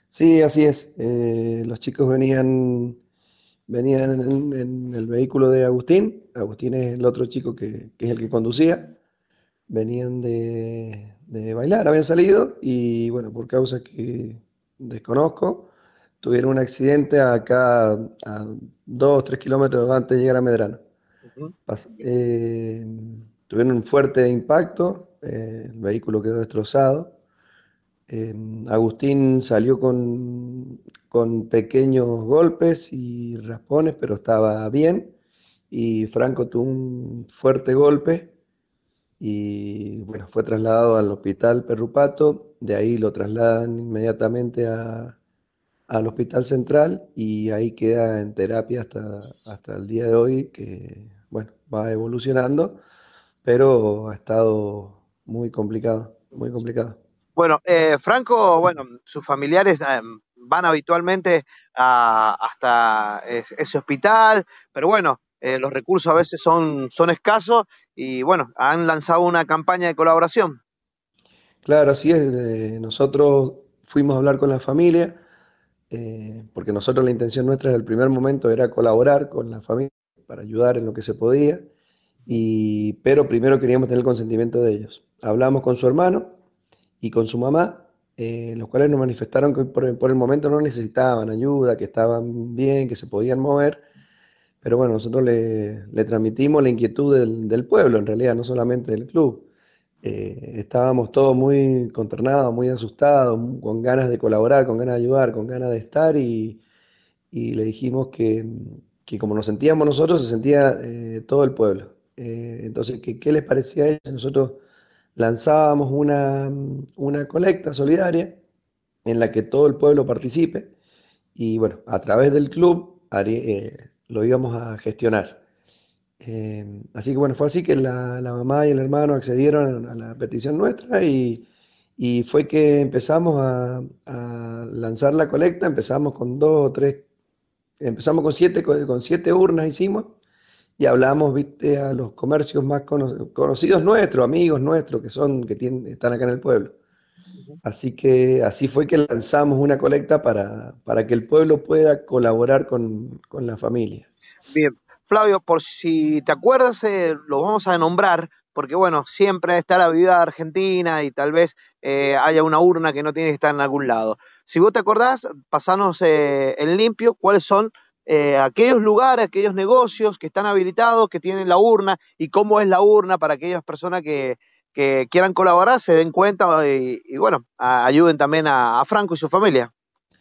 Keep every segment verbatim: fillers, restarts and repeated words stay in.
Sí, así es. Eh, los chicos venían, venían en, en el vehículo de Agustín. Agustín es el otro chico que, que es el que conducía. Venían de, de bailar, habían salido y bueno, por causas que desconozco, tuvieron un accidente acá a dos, tres kilómetros antes de llegar a Medrano. Ujú. Pas- eh, Tuvieron un fuerte impacto, eh, el vehículo quedó destrozado. Eh, Agustín salió con, con pequeños golpes y raspones, pero estaba bien. Y Franco tuvo un fuerte golpe y bueno, fue trasladado al hospital Perrupato. De ahí lo trasladan inmediatamente a- al hospital central y ahí queda en terapia hasta, hasta el día de hoy, que bueno, va evolucionando, pero ha estado muy complicado, muy complicado. Bueno, eh, Franco, bueno, sus familiares eh, van habitualmente a- hasta es- ese hospital, pero bueno, eh, los recursos a veces son, son escasos y bueno, han lanzado una campaña de colaboración. Claro, así es. Eh, nosotros fuimos a hablar con la familia, eh, porque nosotros la intención nuestra desde el primer momento era colaborar con la familia para ayudar en lo que se podía, y, pero primero queríamos tener el consentimiento de ellos. Hablamos con su hermano y con su mamá, eh, los cuales nos manifestaron que por, por el momento no necesitaban ayuda, que estaban bien, que se podían mover, pero bueno, nosotros le, le transmitimos la inquietud del, del pueblo, en realidad, no solamente del club. Eh, estábamos todos muy consternados, muy asustados, mu- con ganas de colaborar, con ganas de ayudar, con ganas de estar y, y le dijimos que, que como nos sentíamos nosotros, se sentía eh, todo el pueblo. Eh, entonces, ¿qué, qué les parecía a ellos? Nosotros lanzábamos una, una colecta solidaria en la que todo el pueblo participe y bueno, a través del club harí- eh, lo íbamos a gestionar. Eh, así que bueno, fue así que la, la mamá y el hermano accedieron a la petición nuestra y, y fue que empezamos a, a lanzar la colecta, empezamos con dos o tres, empezamos con siete, co- con siete urnas hicimos y hablamos, viste, a los comercios más cono- conocidos nuestros, amigos nuestros que son, que tienen, están acá en el pueblo. Así que así fue que lanzamos una colecta para, para que el pueblo pueda colaborar con, con la familia. Bien, Flavio, por si te acuerdas, eh, lo vamos a nombrar, porque bueno, siempre está la vida argentina y tal vez eh, haya una urna que no tiene que estar en algún lado. Si vos te acordás, pasanos eh, en limpio cuáles son eh, aquellos lugares, aquellos negocios que están habilitados, que tienen la urna y cómo es la urna para aquellas personas que, que quieran colaborar, se den cuenta y, y bueno, a- ayuden también a, a Franco y su familia.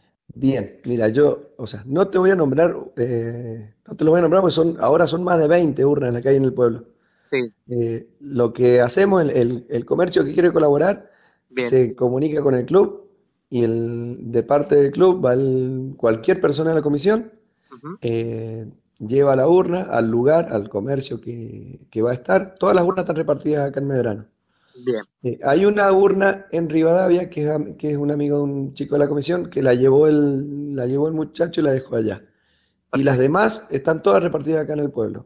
Bien, mira, yo, o sea, no te voy a nombrar, eh, no te lo voy a nombrar porque son, ahora son más de veinte urnas las que hay en el pueblo. Sí, Eh, lo que hacemos, el, el- el comercio que quiere colaborar bien. se comunica con el club y el, de parte del club va el- cualquier persona de la comisión, Ujú. eh, lleva la urna al lugar, al comercio que, que va a estar. Todas las urnas están repartidas acá en Medrano. Bien, Eh, hay una urna en Rivadavia que es, am- que es un amigo de un chico de la comisión que la llevó el, la llevó el muchacho y la dejó allá. Y las perfecto. demás están todas repartidas acá en el pueblo.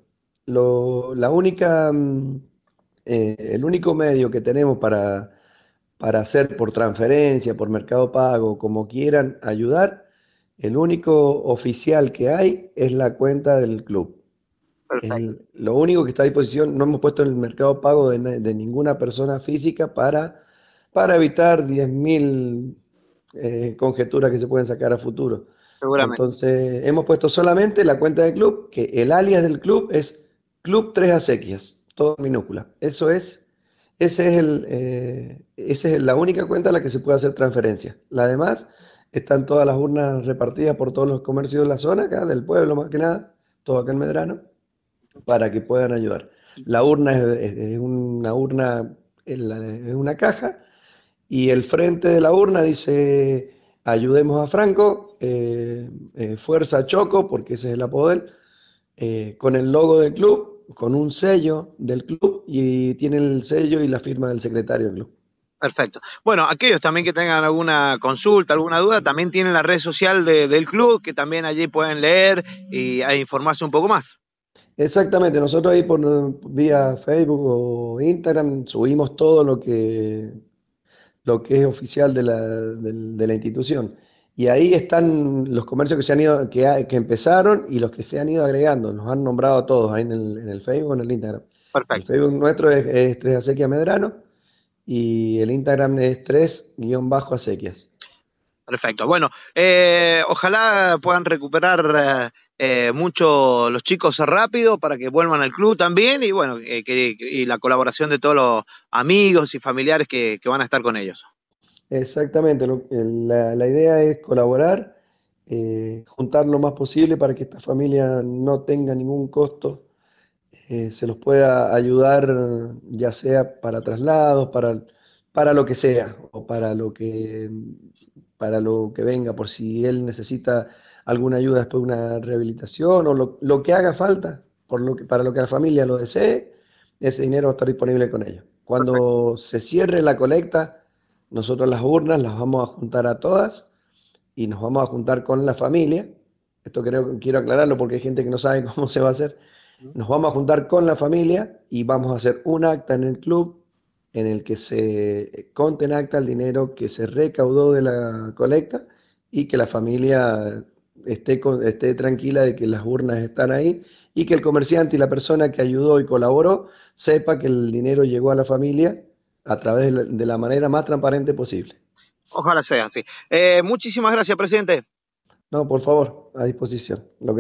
Lo- la única, mm, eh, el único medio que tenemos para, para hacer por transferencia, por Mercado Pago, como quieran ayudar, el único oficial que hay es la cuenta del club. Perfecto. El- lo único que está a disposición, no hemos puesto en el Mercado Pago de, na- de ninguna persona física para, para evitar diez mil eh, conjeturas que se pueden sacar a futuro. Seguramente. Entonces, hemos puesto solamente la cuenta del club, que el alias del club es Club Tres Acequias, todo en minúscula. Eso es, ese es el, eh, esa es la única cuenta a la que se puede hacer transferencia. La demás, están todas las urnas repartidas por todos los comercios de la zona, acá, del pueblo más que nada, todo acá en Medrano, para que puedan ayudar. La urna es, es- es una urna, en la- es una caja y el frente de la urna dice, ayudemos a Franco, eh, eh, Fuerza Choco, porque ese es el apodo de él, eh, con el logo del club, con un sello del club y tiene el sello y la firma del secretario del club. Perfecto. Bueno, aquellos también que tengan alguna consulta, alguna duda, también tienen la red social de- del club, que también allí pueden leer y e informarse un poco más. Exactamente, nosotros ahí por vía Facebook o Instagram subimos todo lo que, lo que es oficial de la, del- de la institución. Y ahí están los comercios que se han ido, que, ha- que empezaron y los que se han ido agregando. Nos han nombrado a todos ahí en el, en el Facebook, en el Instagram. El Perfecto. Facebook nuestro es, es Tres Acequias Medrano y el Instagram es tres guión bajo acequias. Perfecto. Bueno, eh, ojalá puedan recuperar eh, eh, mucho los chicos rápido para que vuelvan al club también y bueno, eh, que, y la colaboración de todos los amigos y familiares que, que van a estar con ellos. Exactamente, lo- el- la, la idea es colaborar, eh, juntar lo más posible para que esta familia no tenga ningún costo, eh, se los pueda ayudar, ya sea para traslados, para, para lo que sea, o para lo que, para lo que venga, por si él necesita alguna ayuda después de una rehabilitación, o lo, lo que haga falta, por lo que, para lo que la familia lo desee, ese dinero va a estar disponible con ellos. Perfecto. Cuando se cierre la colecta, nosotros las urnas las vamos a juntar a todas y nos vamos a juntar con la familia. Esto creo, quiero aclararlo porque hay gente que no sabe cómo se va a hacer. Nos vamos a juntar con la familia y vamos a hacer un acta en el club en el que se conte en acta el dinero que se recaudó de la colecta y que la familia esté, con- esté tranquila de que las urnas están ahí y que el comerciante y la persona que ayudó y colaboró sepa que el dinero llegó a la familia a través de la, de la manera más transparente posible. Ojalá sea así. Eh, muchísimas gracias, presidente. No, por favor, a disposición. Lo que